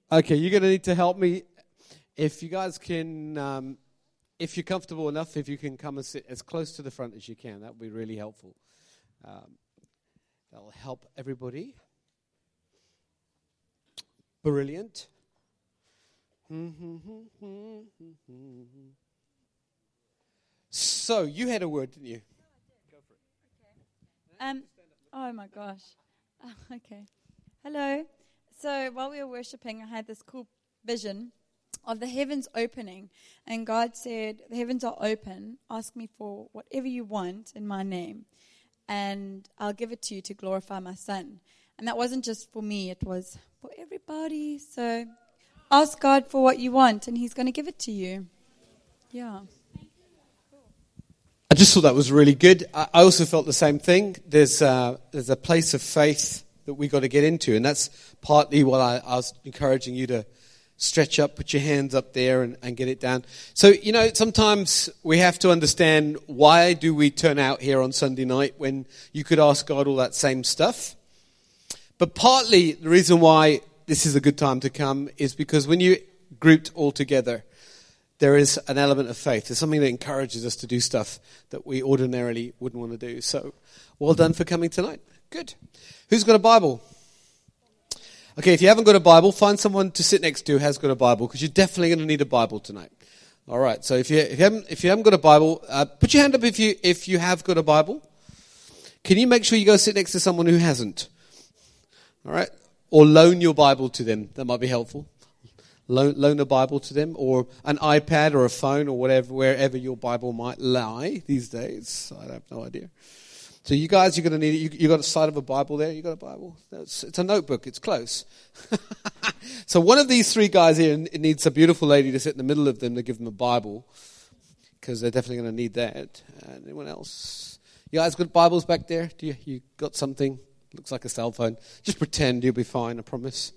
Okay, you're going to need to help me. If you guys can, if you're comfortable enough, if you can come and sit as close to the front as you can, that would be really helpful. That'll help everybody. Brilliant. So, you had a word, didn't you? Go for it. Oh my gosh. Okay. Hello. So while we were worshiping, I had this cool vision of the heavens opening. And God said, the heavens are open. Ask me for whatever you want in my name. And I'll give it to you to glorify my Son. And that wasn't just for me. It was for everybody. So ask God for what you want, and He's going to give it to you. Yeah. I just thought that was really good. I also felt the same thing. There's a place of faith that we got to get into, and that's partly what I was encouraging you to stretch up, put your hands up there and get it down. So, sometimes we have to understand, why do we turn out here on Sunday night when you could ask God all that same stuff? But partly the reason why this is a good time to come is because when you grouped all together, there is an element of faith. There's something that encourages us to do stuff that we ordinarily wouldn't want to do. So, well done for coming tonight. Good. Who's got a Bible? Okay, if you haven't got a Bible, find someone to sit next to who has got a Bible, because you're definitely going to need a Bible tonight. All right. So if you haven't got a Bible, put your hand up if you have got a Bible. Can you make sure you go sit next to someone who hasn't? All right. Or loan your Bible to them. That might be helpful. Loan a Bible to them, or an iPad or a phone or whatever, wherever your Bible might lie these days. I have no idea. So you guys, you're going to need it. You got a side of a Bible there? You got a Bible? It's a notebook. It's close. So one of these three guys here needs a beautiful lady to sit in the middle of them to give them a Bible, because they're definitely going to need that. And anyone else? You guys got Bibles back there? Do you got something? Looks like a cell phone. Just pretend, you'll be fine, I promise.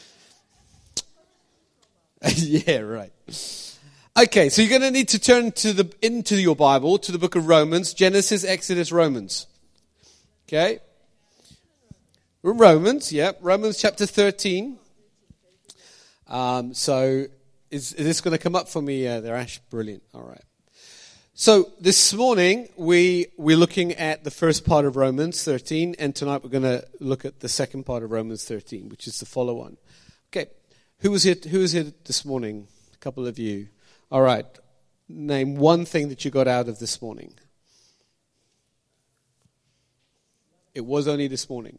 Yeah, right. Okay, so you're going to need to turn into your Bible to the book of Romans, Genesis, Exodus, Romans. Okay? Romans chapter 13. So is this going to come up for me there, Ash? Brilliant. All right. So this morning we're looking at the first part of Romans 13, and tonight we're going to look at the second part of Romans 13, which is the follow-on. Okay. Who was here this morning? A couple of you. All right. Name one thing that you got out of this morning. It was only this morning.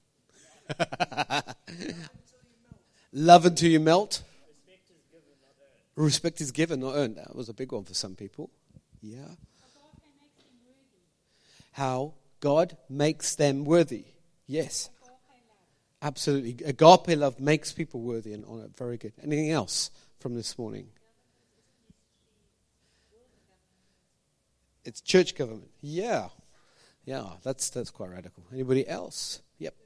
Love until you melt. Respect is given, not earned. That was a big one for some people. Yeah. How God makes them worthy. Yes. Absolutely. Agape love makes people worthy and honor. Very good. Anything else from this morning? It's church government. Yeah. Yeah, that's quite radical. Anybody else? Yep.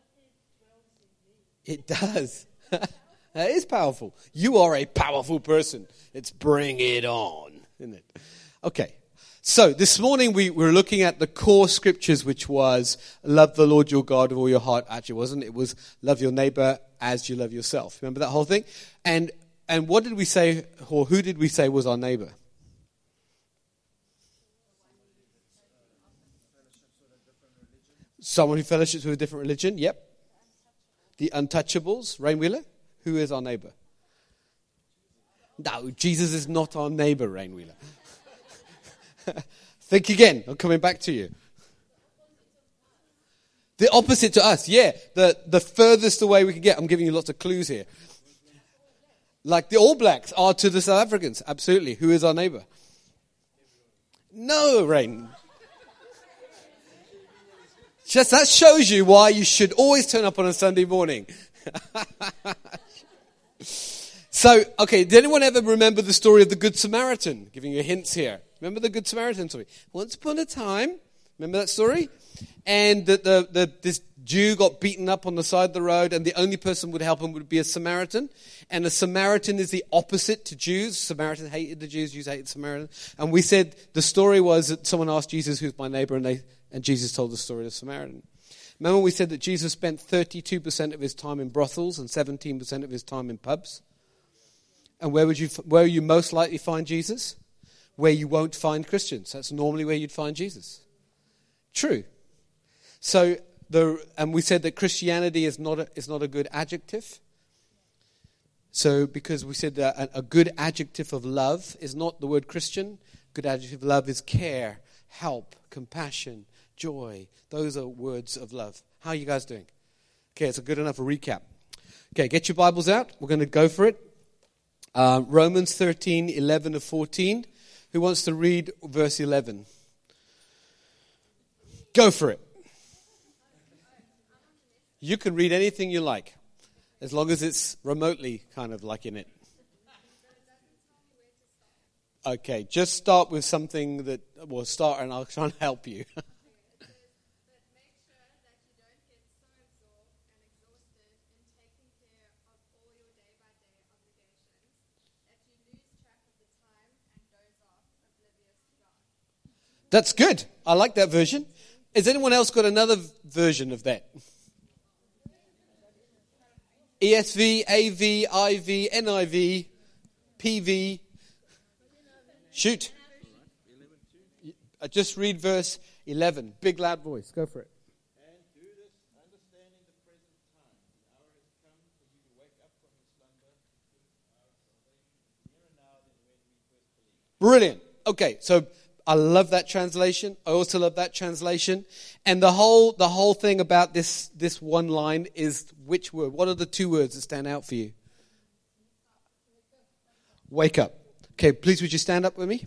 It does. That is powerful. You are a powerful person. It's bring it on, isn't it? Okay. So this morning we were looking at the core scriptures, which was love the Lord your God with all your heart. Actually, it wasn't. It was love your neighbor as you love yourself. Remember that whole thing? And what did we say, or who did we say was our neighbor? Someone who fellowships with a different religion. Yep. The untouchables. Rain Wheeler. Who is our neighbor? No, Jesus is not our neighbor, Rain Wheeler. Think again. I'm coming back to you. The opposite to us. Yeah. The furthest away we can get. I'm giving you lots of clues here. Like the All Blacks are to the South Africans. Absolutely. Who is our neighbor? No, Rain. Just that shows you why you should always turn up on a Sunday morning. So, okay, did anyone ever remember the story of the Good Samaritan? Giving you hints here. Remember the Good Samaritan story? Once upon a time, remember that story? And this Jew got beaten up on the side of the road, and the only person who would help him would be a Samaritan. And a Samaritan is the opposite to Jews. Samaritans hated the Jews, Jews hated Samaritans. And we said the story was that someone asked Jesus, who's my neighbor, and Jesus told the story of the Samaritan. Remember we said that Jesus spent 32% of his time in brothels and 17% of his time in pubs? And where you most likely find Jesus? Where you won't find Christians. That's normally where you'd find Jesus. True. So, and we said that Christianity is not a good adjective. So, because we said that a good adjective of love is not the word Christian. Good adjective of love is care, help, compassion, joy. Those are words of love. How are you guys doing? Okay, it's a good enough recap. Okay, get your Bibles out. We're going to go for it. Romans 13, 11 to 14. Who wants to read verse 11? Go for it. You can read anything you like, as long as it's remotely kind of like in it. Okay, just start with something that, well, start and I'll try and help you. That's good. I like that version. Has anyone else got another version of that? ESV, AV, IV, NIV, PV. Shoot. Just read verse 11. Big loud voice. Go for it. And do this, understanding the present time. The hour has come for you to wake up from your slumber, because our salvation is nearer now than when we first believed. Brilliant. Okay, so I love that translation. I also love that translation. And the whole thing about this one line is which word? What are the two words that stand out for you? Wake up. Okay, please would you stand up with me?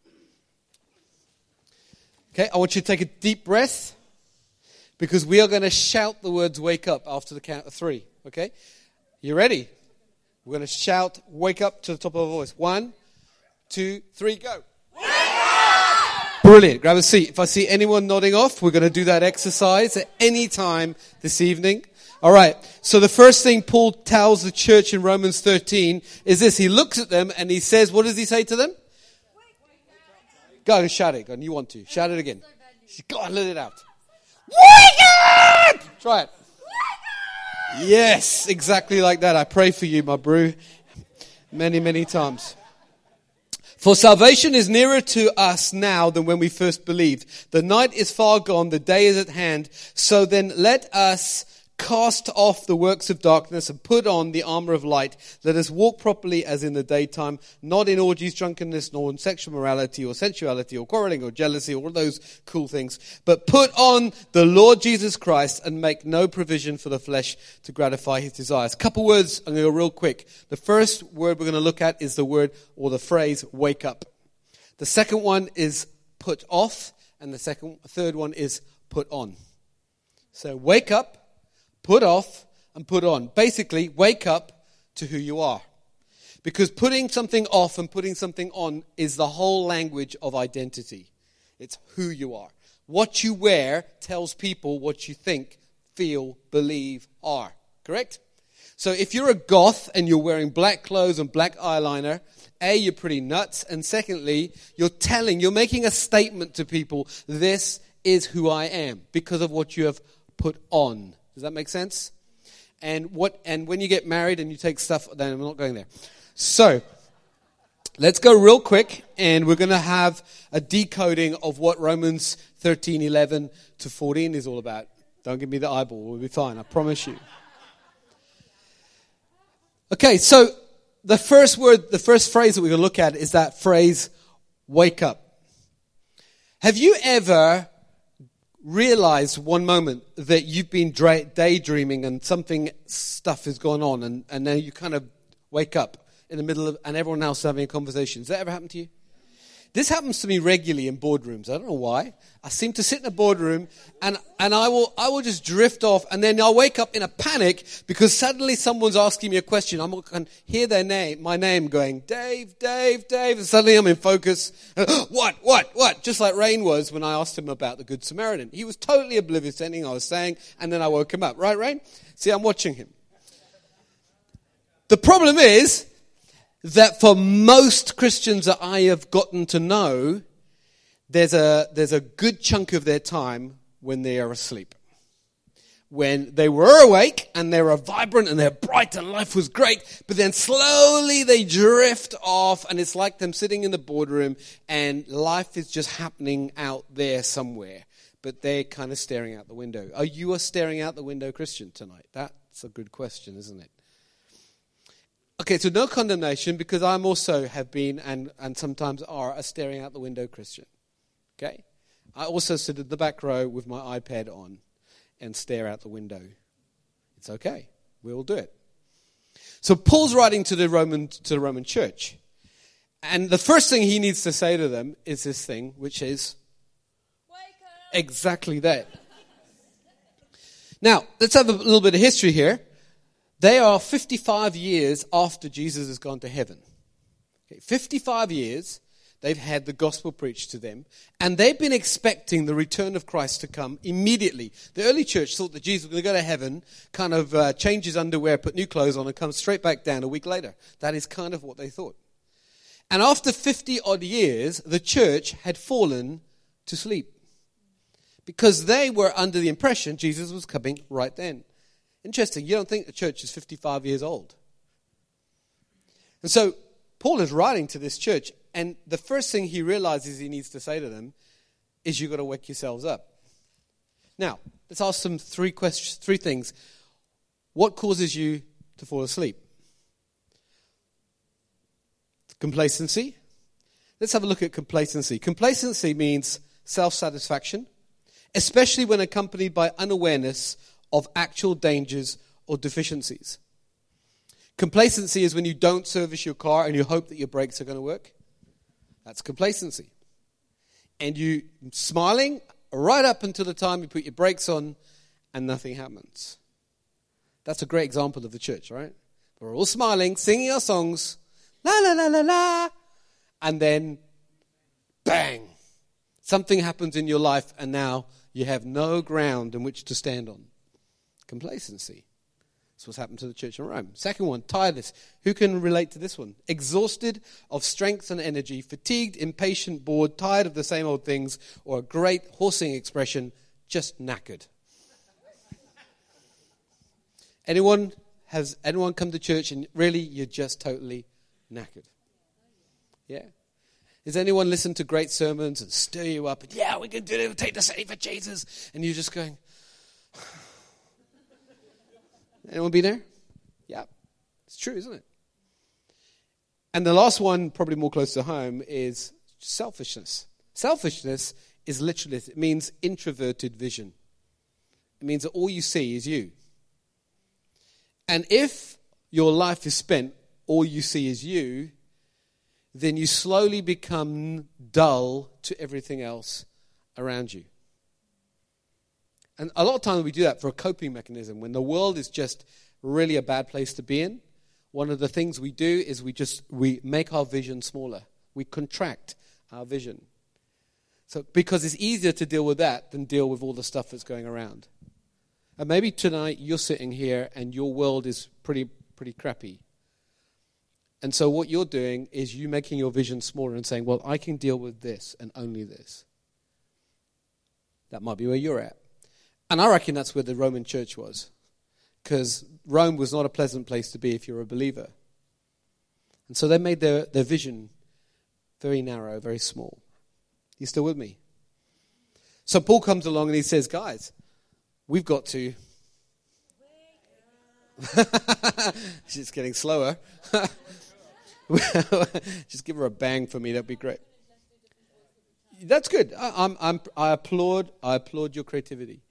Okay, I want you to take a deep breath because we are going to shout the words wake up after the count of 3. Okay? You ready? We're going to shout wake up to the top of our voice. 1, 2, 3, go. Brilliant. Grab a seat. If I see anyone nodding off, we're going to do that exercise at any time this evening. All right. So the first thing Paul tells the church in Romans 13 is this. He looks at them and he says, what does he say to them? Go and shout it. Go on, you want to. Shout it again. Go on, let it out. Wake up! Try it. Yes, exactly like that. I pray for you, my brew, many, many times. For salvation is nearer to us now than when we first believed. The night is far gone, the day is at hand. So then let us cast off the works of darkness and put on the armor of light. Let us walk properly as in the daytime, not in orgies, drunkenness, nor in sexual morality or sensuality or quarreling or jealousy or all those cool things. But put on the Lord Jesus Christ and make no provision for the flesh to gratify his desires. Couple words, I'm going to go real quick. The first word we're going to look at is the word or the phrase wake up. The second one is put off, and the third one is put on. So wake up, put off, and put on. Basically, wake up to who you are. Because putting something off and putting something on is the whole language of identity. It's who you are. What you wear tells people what you think, feel, believe, are. Correct? So if you're a goth and you're wearing black clothes and black eyeliner, A, you're pretty nuts. And secondly, you're making a statement to people, this is who I am because of what you have put on. Does that make sense? And when you get married and you take stuff, then I'm not going there. So, let's go real quick, and we're going to have a decoding of what Romans 13, 11 to 14 is all about. Don't give me the eyeball. We'll be fine. I promise you. Okay, so the first phrase that we're going to look at is that phrase, wake up. Have you ever realize one moment that you've been daydreaming and stuff has gone on and then you kind of wake up in the middle of, and everyone else is having a conversation? Has that ever happened to you? This happens to me regularly in boardrooms. I don't know why. I seem to sit in a boardroom and I will just drift off, and then I'll wake up in a panic because suddenly someone's asking me a question. I can hear my name going, Dave, Dave, Dave, and suddenly I'm in focus. What? Just like Rain was when I asked him about the Good Samaritan. He was totally oblivious to anything I was saying, and then I woke him up. Right, Rain? See, I'm watching him. The problem is that for most Christians that I have gotten to know, there's a good chunk of their time when they are asleep. when they were awake and they were vibrant and they're bright and life was great, but then slowly they drift off and it's like them sitting in the boardroom and life is just happening out there somewhere, but they're kind of staring out the window. Are you a staring out the window Christian tonight? That's a good question, isn't it? Okay, so no condemnation, because I'm also have been and sometimes are a staring out the window Christian. Okay? I also sit in the back row with my iPad on and stare out the window. It's okay. We will do it. So Paul's writing to the Roman church. And the first thing he needs to say to them is this thing, which is wake up. Exactly that. Now, let's have a little bit of history here. They are 55 years after Jesus has gone to heaven. Okay, 55 years, they've had the gospel preached to them, and they've been expecting the return of Christ to come immediately. The early church thought that Jesus was going to go to heaven, kind of change his underwear, put new clothes on, and come straight back down a week later. That is kind of what they thought. And after 50-odd years, the church had fallen to sleep, because they were under the impression Jesus was coming right then. Interesting, you don't think the church is 55 years old. And so Paul is writing to this church, and the first thing he realizes he needs to say to them is, you've got to wake yourselves up. Now, let's ask them three things. What causes you to fall asleep? Complacency. Let's have a look at complacency. Complacency means self-satisfaction, especially when accompanied by unawareness of actual dangers or deficiencies. Complacency is when you don't service your car and you hope that your brakes are going to work. That's complacency. And you smiling right up until the time you put your brakes on and nothing happens. That's a great example of the church, right? We're all smiling, singing our songs, la la la la la, and then bang, something happens in your life and now you have no ground in which to stand on. Complacency. That's what's happened to the church in Rome. Second one, tiredness. Who can relate to this one? Exhausted of strength and energy, fatigued, impatient, bored, tired of the same old things, or a great horsing expression, just knackered. Anyone come to church and really you're just totally knackered? Yeah? Has anyone listened to great sermons and stir you up and, yeah, we can do it, we'll take the city for Jesus, and you're just going, anyone been there? Yeah. It's true, isn't it? And the last one, probably more close to home, is selfishness. Selfishness is literally, it means introverted vision. It means that all you see is you. And if your life is spent, all you see is you, then you slowly become dull to everything else around you. And a lot of times we do that for a coping mechanism. When the world is just really a bad place to be in, one of the things we do is we make our vision smaller. We contract our vision. So because it's easier to deal with that than deal with all the stuff that's going around. And maybe tonight you're sitting here and your world is pretty crappy. And so what you're doing is you making your vision smaller and saying, well, I can deal with this and only this. That might be where you're at. And I reckon that's where the Roman church was. Because Rome was not a pleasant place to be if you're a believer. And so they made their vision very narrow, very small. You still with me? So Paul comes along and he says, guys, we've got to... She's getting slower. Just give her a bang for me, that'd be great. That's good. I applaud your creativity.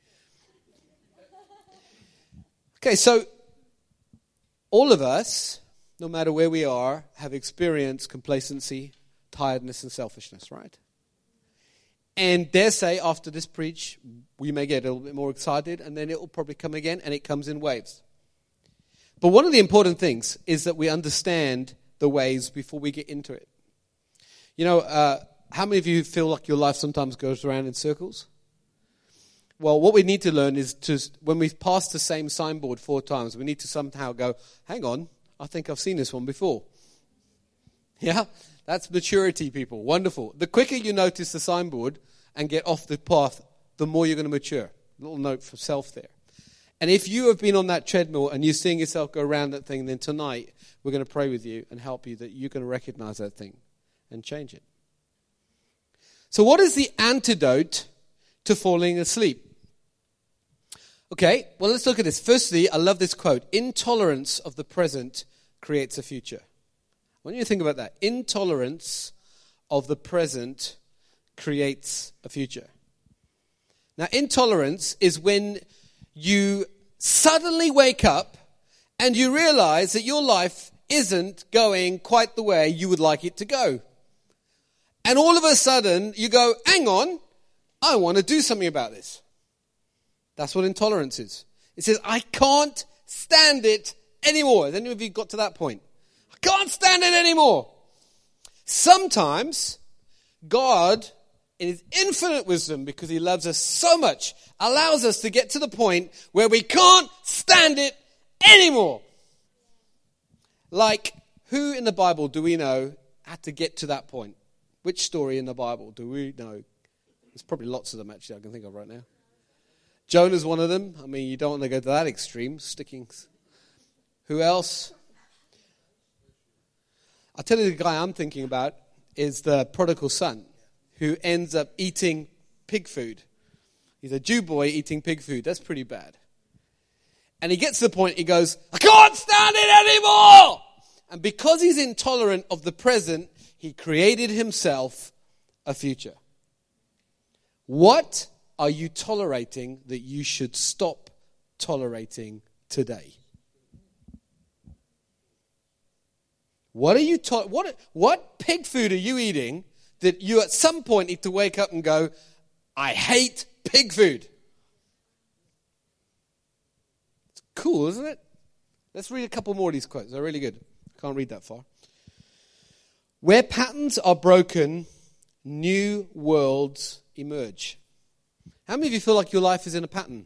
Okay, so all of us, no matter where we are, have experienced complacency, tiredness, and selfishness, right? And dare say, after this preach, we may get a little bit more excited, and then it will probably come again, and it comes in waves. But one of the important things is that we understand the waves before we get into it. You know, how many of you feel like your life sometimes goes around in circles? Well, what we need to learn is when we pass the same signboard 4 times, we need to somehow go, hang on, I think I've seen this one before. Yeah, that's maturity, people. Wonderful. The quicker you notice the signboard and get off the path, the more you're going to mature. Little note for self there. And if you have been on that treadmill and you're seeing yourself go around that thing, then tonight we're going to pray with you and help you that you can recognize that thing and change it. So what is the antidote to falling asleep? Okay, well, let's look at this. Firstly, I love this quote. Intolerance of the present creates a future. I want you to think about that. Intolerance of the present creates a future. Now, intolerance is when you suddenly wake up and you realize that your life isn't going quite the way you would like it to go. And all of a sudden, you go, hang on, I want to do something about this. That's what intolerance is. It says, I can't stand it anymore. Has any of you got to that point? I can't stand it anymore. Sometimes, God, in His infinite wisdom, because He loves us so much, allows us to get to the point where we can't stand it anymore. Like, who in the Bible do we know had to get to that point? Which story in the Bible do we know? There's probably lots of them, actually, I can think of right now. Jonah's one of them. I mean, you don't want to go to that extreme, stickings. Who else? I'll tell you the guy I'm thinking about is the prodigal son who ends up eating pig food. He's a Jew boy eating pig food. That's pretty bad. And he gets to the point, he goes, I can't stand it anymore! And because he's intolerant of the present, he created himself a future. What are you tolerating that you should stop tolerating today? What are you what pig food are you eating that you at some point need to wake up and go, I hate pig food? It's cool, isn't it? Let's read a couple more of these quotes. They're really good. Can't read that far. Where patterns are broken, new worlds emerge. How many of you feel like your life is in a pattern?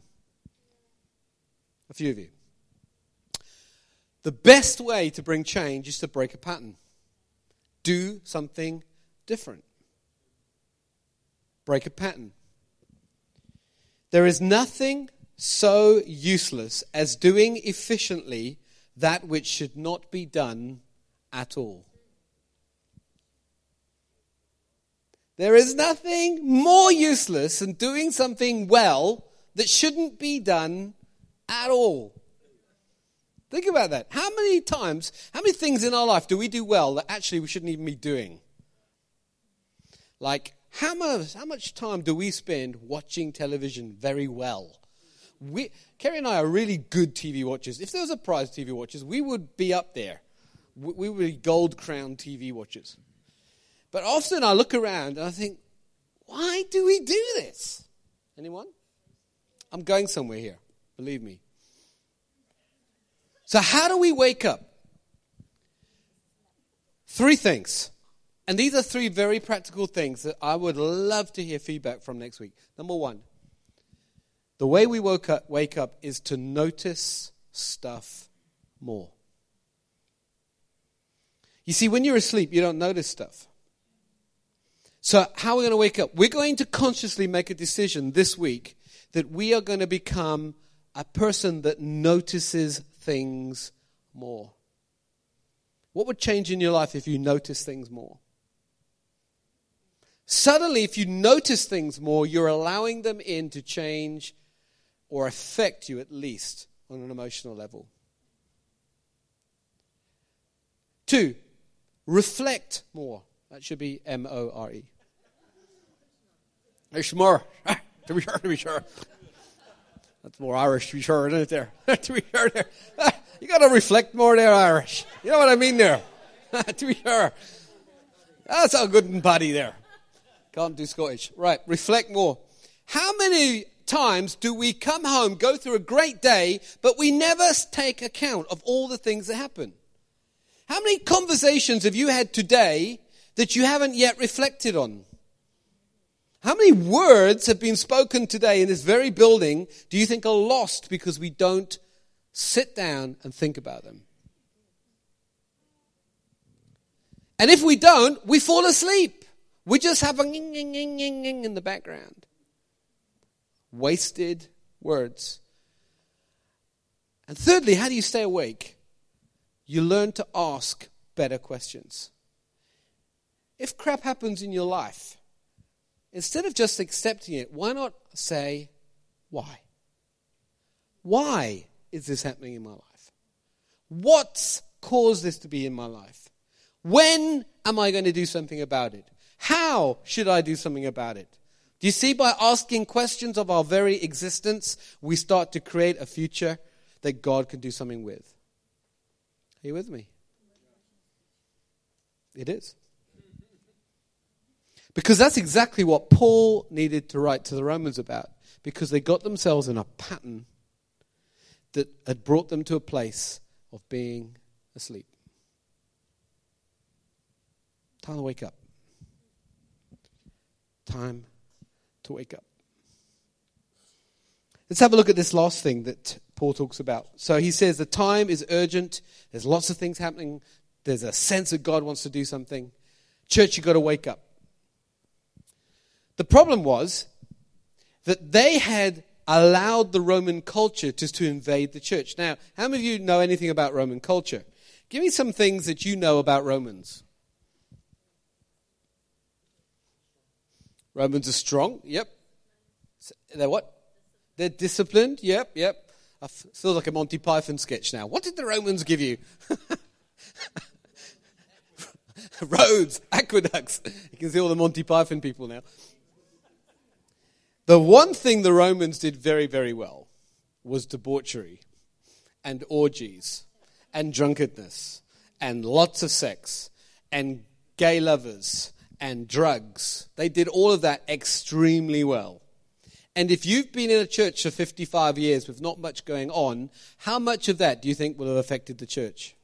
A few of you. The best way to bring change is to break a pattern. Do something different. Break a pattern. There is nothing so useless as doing efficiently that which should not be done at all. There is nothing more useless than doing something well that shouldn't be done at all. Think about that. How many things in our life do we do well that actually we shouldn't even be doing? Like, how much time do we spend watching television very well? Kerry and I are really good TV watchers. If there was a prize TV watchers, we would be up there. We would be gold crown TV watchers. But often I look around and I think, why do we do this? Anyone? I'm going somewhere here, believe me. So how do we wake up? 3 things. And these are 3 very practical things that I would love to hear feedback from next week. Number 1, the way we wake up is to notice stuff more. You see, when you're asleep, you don't notice stuff. So how are we going to wake up? We're going to consciously make a decision this week that we are going to become a person that notices things more. What would change in your life if you notice things more? Suddenly, if you notice things more, you're allowing them in to change or affect you at least on an emotional level. 2, reflect more. That should be more. It's more. To be sure. That's more Irish, to be sure, isn't it there? To be sure there. You got to reflect more there, Irish. You know what I mean there? To be sure. That's a good and paddy there. Can't do Scottish. Right, reflect more. How many times do we come home, go through a great day, but we never take account of all the things that happen? How many conversations have you had today that you haven't yet reflected on? How many words have been spoken today in this very building do you think are lost because we don't sit down and think about them? And if we don't, we fall asleep. We just have a nging, nging, nging, nging in the background. Wasted words. And thirdly, how do you stay awake? You learn to ask better questions. If crap happens in your life, instead of just accepting it, why not say, why? Why is this happening in my life? What's caused this to be in my life? When am I going to do something about it? How should I do something about it? Do you see, by asking questions of our very existence, we start to create a future that God can do something with. Are you with me? It is. Because that's exactly what Paul needed to write to the Romans about. Because they got themselves in a pattern that had brought them to a place of being asleep. Time to wake up. Time to wake up. Let's have a look at this last thing that Paul talks about. So he says the time is urgent. There's lots of things happening. There's a sense that God wants to do something. Church, you've got to wake up. The problem was that they had allowed the Roman culture to invade the church. Now, how many of you know anything about Roman culture? Give me some things that you know about Romans. Romans are strong. Yep. They're what? They're disciplined. Yep. I feel like a Monty Python sketch now. What did the Romans give you? Roads, aqueducts. You can see all the Monty Python people now. The one thing the Romans did very, very well was debauchery and orgies and drunkenness and lots of sex and gay lovers and drugs. They did all of that extremely well. And if you've been in a church for 55 years with not much going on, how much of that do you think will have affected the church?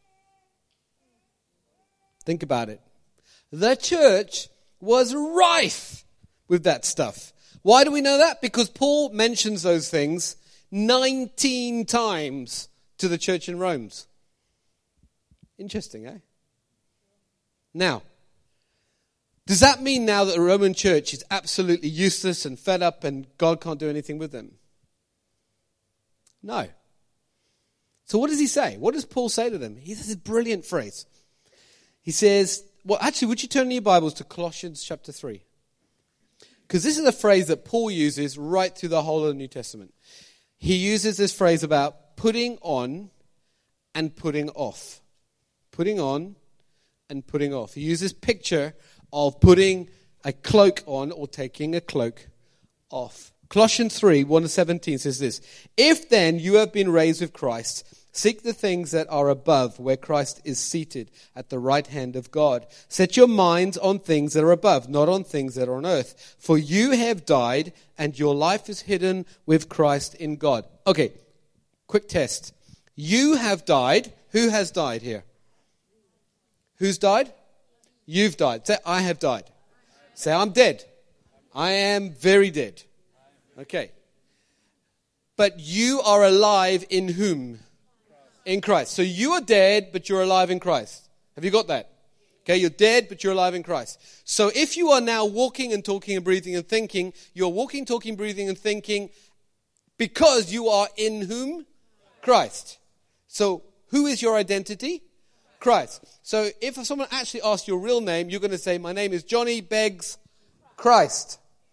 Think about it. The church was rife with that stuff. Why do we know that? Because Paul mentions those things 19 times to the church in Rome. Interesting, eh? Now, does that mean now that the Roman church is absolutely useless and fed up and God can't do anything with them? No. So what does he say? What does Paul say to them? He says a brilliant phrase. He says, well, actually, would you turn in your Bibles to Colossians chapter 3? Because this is a phrase that Paul uses right through the whole of the New Testament. He uses this phrase about putting on and putting off. Putting on and putting off. He uses picture of putting a cloak on or taking a cloak off. Colossians 3, 1-17 says this. If then you have been raised with Christ, seek the things that are above, where Christ is seated at the right hand of God. Set your minds on things that are above, not on things that are on earth. For you have died, and your life is hidden with Christ in God. Okay, quick test. You have died. Who has died here? Who's died? You've died. Say, I have died. Say, I'm dead. I am very dead. Okay. But you are alive in whom? In Christ. So you are dead, but you're alive in Christ. Have you got that? Okay, you're dead, but you're alive in Christ. So if you are now walking and talking and breathing and thinking, you're walking, talking, breathing and thinking because you are in whom? Christ. So who is your identity? Christ. So if someone actually asks your real name, you're going to say, my name is Johnny Beggs Christ.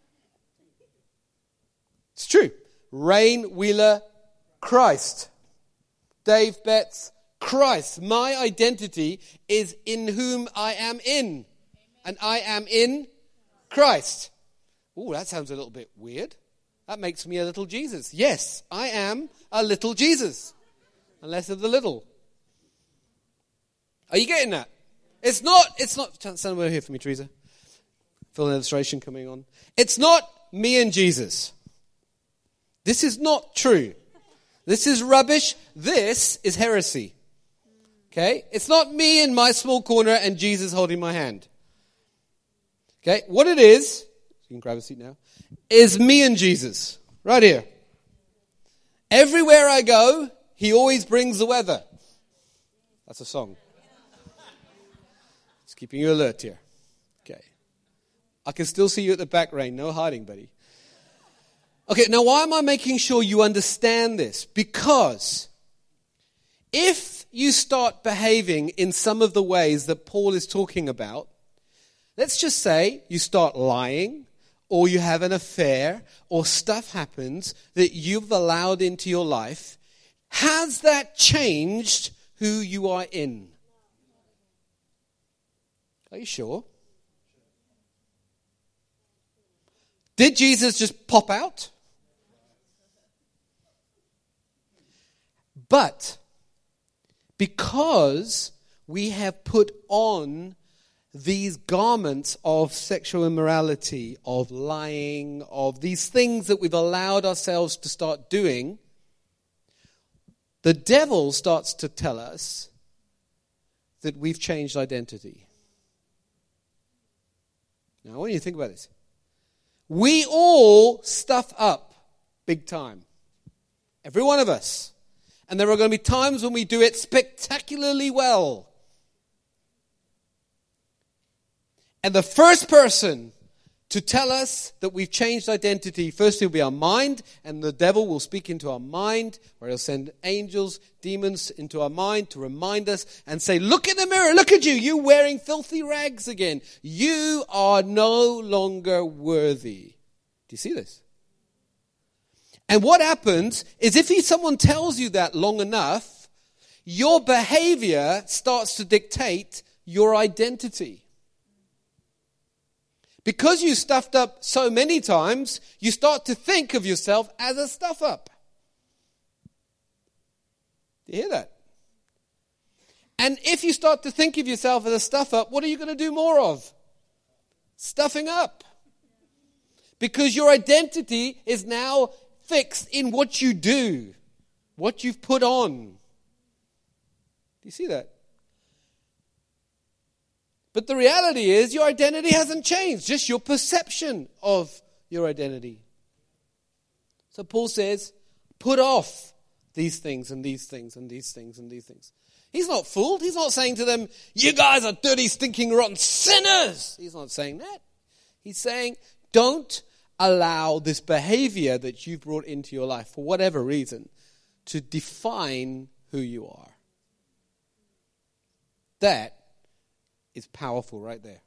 It's true. Rain Wheeler Christ. Dave Betts Christ. My identity is in whom I am in. And I am in Christ. Oh, that sounds a little bit weird. That makes me a little Jesus. Yes, I am a little Jesus. Unless of the little. Are you getting that? It's not, stand over here for me, Teresa. Feel an illustration coming on. It's not me and Jesus. This is not true. This is rubbish. This is heresy. Okay? It's not me in my small corner and Jesus holding my hand. Okay? What it is, you can grab a seat now, is me and Jesus. Right here. Everywhere I go, he always brings the weather. That's a song. It's keeping you alert here. Okay. I can still see you at the back, Rain. No hiding, buddy. Okay, now why am I making sure you understand this? Because if you start behaving in some of the ways that Paul is talking about, let's just say you start lying, or you have an affair, or stuff happens that you've allowed into your life, has that changed who you are in? Are you sure? Did Jesus just pop out? But because we have put on these garments of sexual immorality, of lying, of these things that we've allowed ourselves to start doing, the devil starts to tell us that we've changed identity. Now, I want you to think about this. We all stuff up big time. Every one of us. And there are going to be times when we do it spectacularly well. And the first person to tell us that we've changed identity, first will be our mind, and the devil will speak into our mind, or he'll send angels, demons into our mind to remind us and say, look in the mirror, look at you, you're wearing filthy rags again. You are no longer worthy. Do you see this? And what happens is if someone tells you that long enough, your behavior starts to dictate your identity. Because you stuffed up so many times, you start to think of yourself as a stuff up. Do you hear that? And if you start to think of yourself as a stuff up, what are you going to do more of? Stuffing up. Because your identity is now fixed in what you do, what you've put on. Do you see that? But the reality is your identity hasn't changed, just your perception of your identity. So Paul says, put off these things and these things and these things and these things. He's not fooled. He's not saying to them, you guys are dirty, stinking, rotten sinners. He's not saying that. He's saying, don't allow this behavior that you've brought into your life, for whatever reason, to define who you are. That is powerful right there.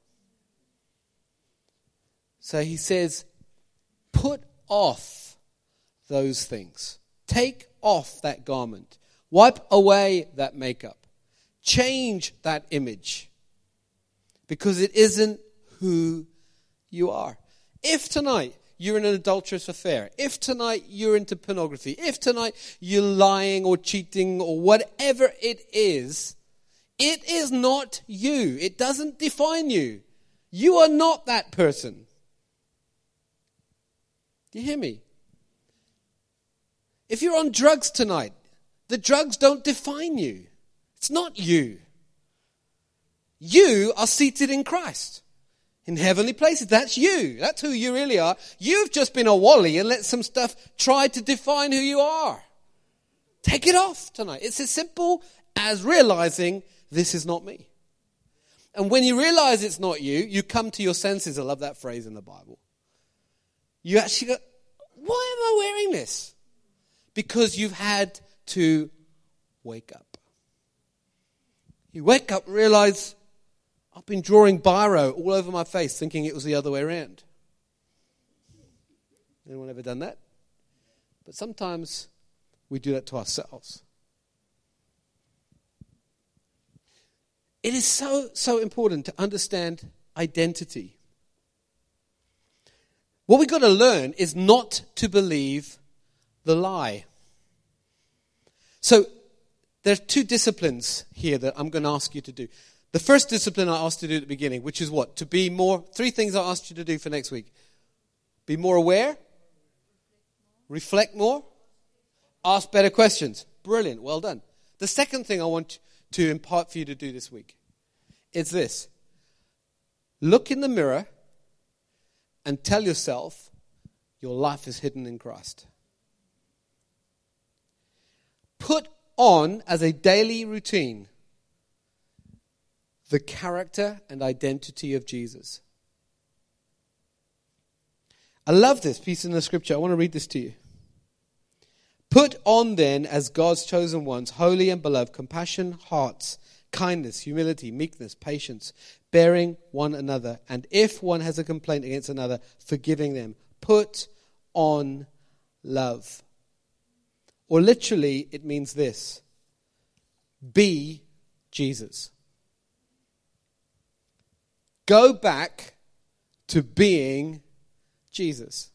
So he says, put off those things. Take off that garment. Wipe away that makeup. Change that image. Because it isn't who you are. If tonight you're in an adulterous affair, if tonight you're into pornography, if tonight you're lying or cheating or whatever it is not you. It doesn't define you. You are not that person. Do you hear me? If you're on drugs tonight, the drugs don't define you. It's not you. You are seated in Christ. In heavenly places. That's you. That's who you really are. You've just been a wally and let some stuff try to define who you are. Take it off tonight. It's as simple as realizing this is not me. And when you realize it's not you, you come to your senses. I love that phrase in the Bible. You actually go, why am I wearing this? Because you've had to wake up. You wake up, realize, I've been drawing biro all over my face thinking it was the other way around. Anyone ever done that? But sometimes we do that to ourselves. It is so important to understand identity. What we've got to learn is not to believe the lie. So there's two disciplines here that I'm going to ask you to do. The first discipline I asked you to do at the beginning, which is what? To be more, 3 things I asked you to do for next week. Be more aware. Reflect more. Ask better questions. Brilliant. Well done. The second thing I want to impart for you to do this week is this. Look in the mirror and tell yourself your life is hidden in Christ. Put on as a daily routine the character and identity of Jesus. I love this piece in the scripture. I want to read this to you. Put on then, as God's chosen ones, holy and beloved, compassion, hearts, kindness, humility, meekness, patience, bearing one another. And if one has a complaint against another, forgiving them. Put on love. Or literally, it means this. Be Jesus. Go back to being Jesus.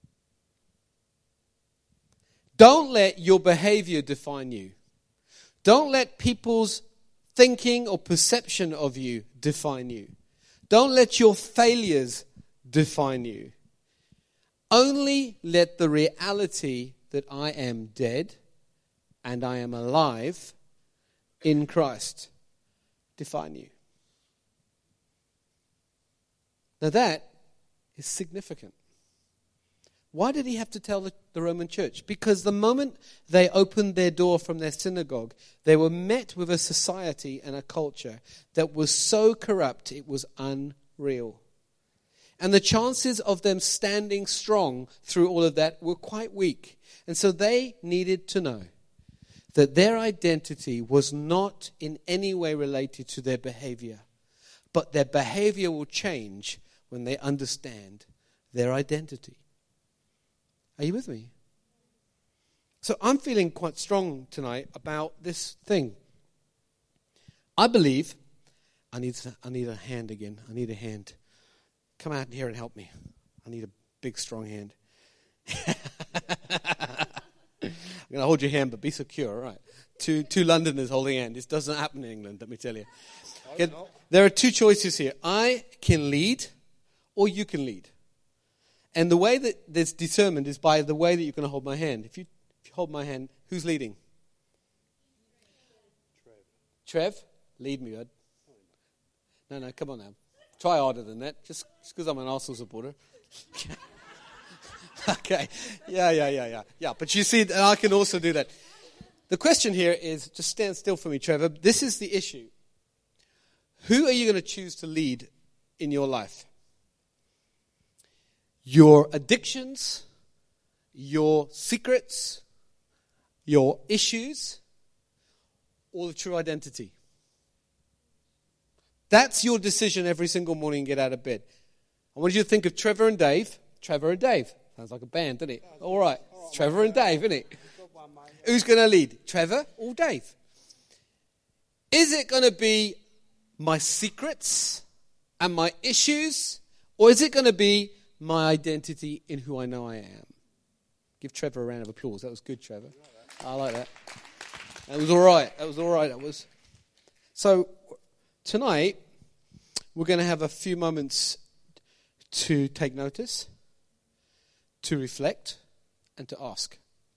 Don't let your behavior define you. Don't let people's thinking or perception of you define you. Don't let your failures define you. Only let the reality that I am dead and I am alive in Christ define you. Now that is significant. Why did he have to tell the Roman church? Because the moment they opened their door from their synagogue, they were met with a society and a culture that was so corrupt it was unreal. And the chances of them standing strong through all of that were quite weak. And so they needed to know that their identity was not in any way related to their behavior, but their behavior will change when they understand their identity. Are you with me? So I'm feeling quite strong tonight about this thing. I believe, I need a hand again. I need a hand. Come out here and help me. I need a big, strong hand. I'm going to hold your hand, but be secure, all right? Two Londoners holding hand. This doesn't happen in England, let me tell you. Okay, there are two choices here. I can lead, or you can lead. And the way that that's determined is by the way that you're going to hold my hand. If you hold my hand, who's leading? Trev? Lead me, bud. No, come on now. Try harder than that, just because I'm an Arsenal supporter. Okay. Yeah. Yeah, but you see, I can also do that. The question here is, just stand still for me, Trevor. This is the issue. Who are you going to choose to lead in your life? Your addictions, your secrets, your issues, or the true identity? That's your decision every single morning get out of bed. I want you to think of Trevor and Dave. Trevor and Dave. Sounds like a band, doesn't it? All right. Trevor and Dave, isn't it? Who's going to lead? Trevor or Dave? Is it going to be my secrets and my issues? Or is it going to be my identity in who I know I am? Give Trevor a round of applause. That was good, Trevor. I like that. That was all right. So tonight, we're going to have a few moments to take notice, to reflect, and to ask.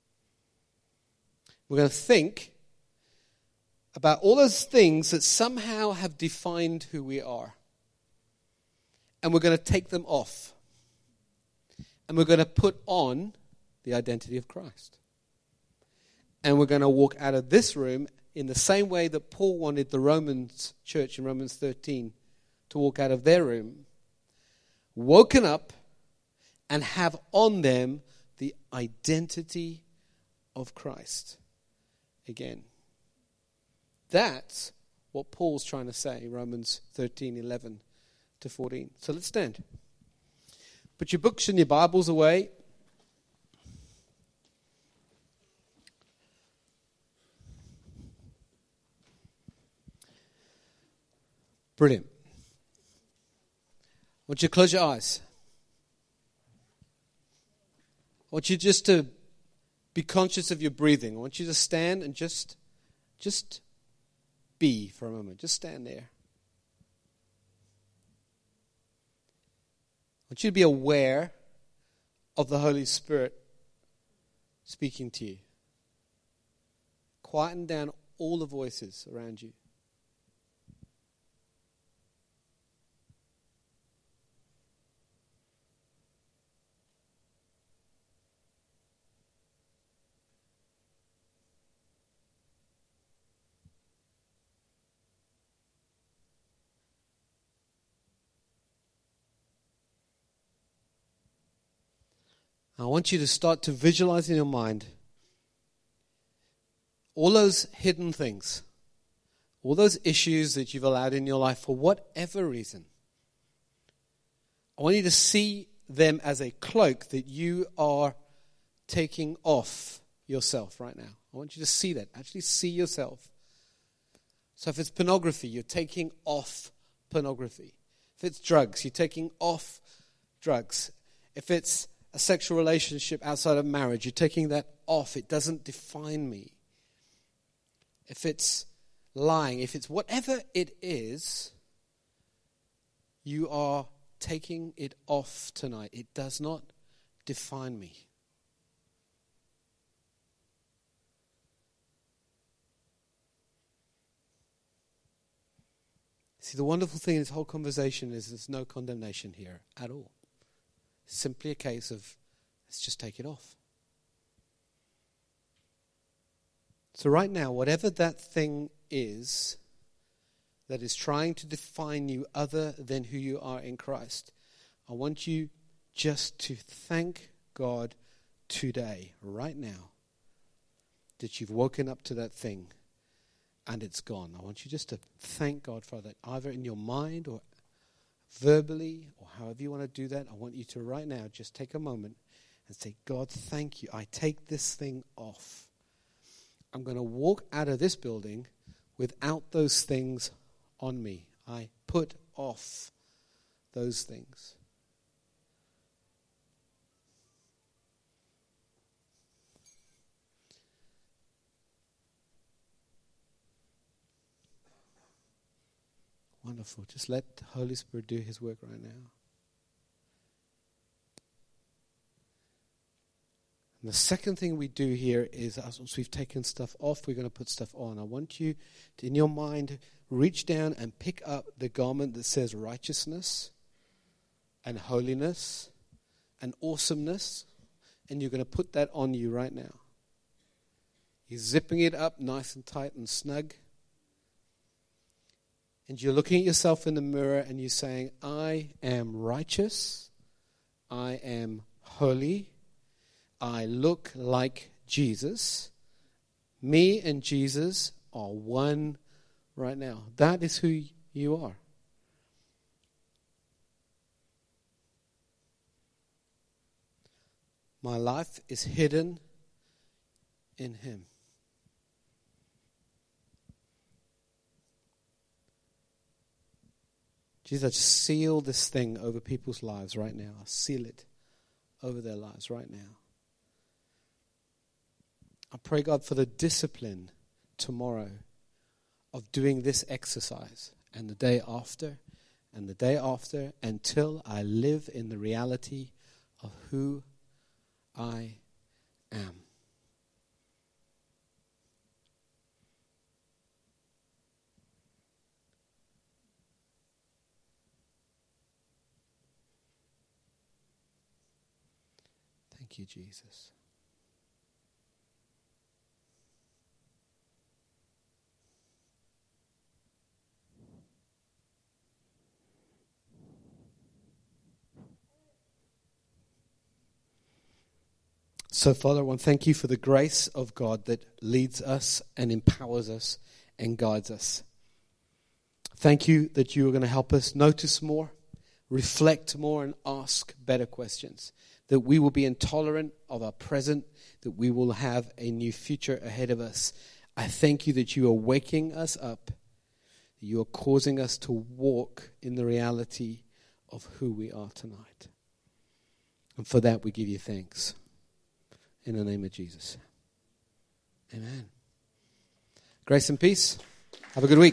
We're going to think about all those things that somehow have defined who we are. And we're going to take them off. And we're going to put on the identity of Christ. And we're going to walk out of this room in the same way that Paul wanted the Romans church in Romans 13 to walk out of their room, woken up and have on them the identity of Christ again. That's what Paul's trying to say, Romans 13:11 to 14. So let's stand. Put your books and your Bibles away. Brilliant. I want you to close your eyes. I want you just to be conscious of your breathing. I want you to stand and just be for a moment. Just stand there. I want you to be aware of the Holy Spirit speaking to you. Quieten down all the voices around you. I want you to start to visualize in your mind all those hidden things, all those issues that you've allowed in your life for whatever reason, I want you to see them as a cloak that you are taking off yourself right now. I want you to see that. Actually see yourself. So if it's pornography, you're taking off pornography. If it's drugs, you're taking off drugs. If it's a sexual relationship outside of marriage, you're taking that off. It doesn't define me. If it's lying, if it's whatever it is, you are taking it off tonight. It does not define me. See, the wonderful thing in this whole conversation is there's no condemnation here at all. It's simply a case of, let's just take it off. So right now, whatever that thing is that is trying to define you other than who you are in Christ, I want you just to thank God today, right now, that you've woken up to that thing and it's gone. I want you just to thank God for that, either in your mind or verbally or however you want to do that. I want you to right now just take a moment and say, God, thank you. I take this thing off. I'm going to walk out of this building without those things on me. I put off those things. Wonderful. Just let the Holy Spirit do His work right now. And the second thing we do here is, once we've taken stuff off, we're going to put stuff on. I want you to, in your mind, reach down and pick up the garment that says righteousness and holiness and awesomeness, and you're going to put that on you right now. You're zipping it up nice and tight and snug. And you're looking at yourself in the mirror and you're saying, I am righteous. I am holy. I look like Jesus. Me and Jesus are one right now. That is who you are. My life is hidden in Him. Jesus, I just seal this thing over people's lives right now. I seal it over their lives right now. I pray, God, for the discipline tomorrow of doing this exercise and the day after and the day after until I live in the reality of who I am. Thank you, Jesus. So, Father, I want to thank you for the grace of God that leads us and empowers us and guides us. Thank you that you are going to help us notice more, reflect more, and ask better questions. That we will be intolerant of our present, that we will have a new future ahead of us. I thank you that you are waking us up, that you are causing us to walk in the reality of who we are tonight. And for that we give you thanks. In the name of Jesus. Amen. Grace and peace. Have a good week.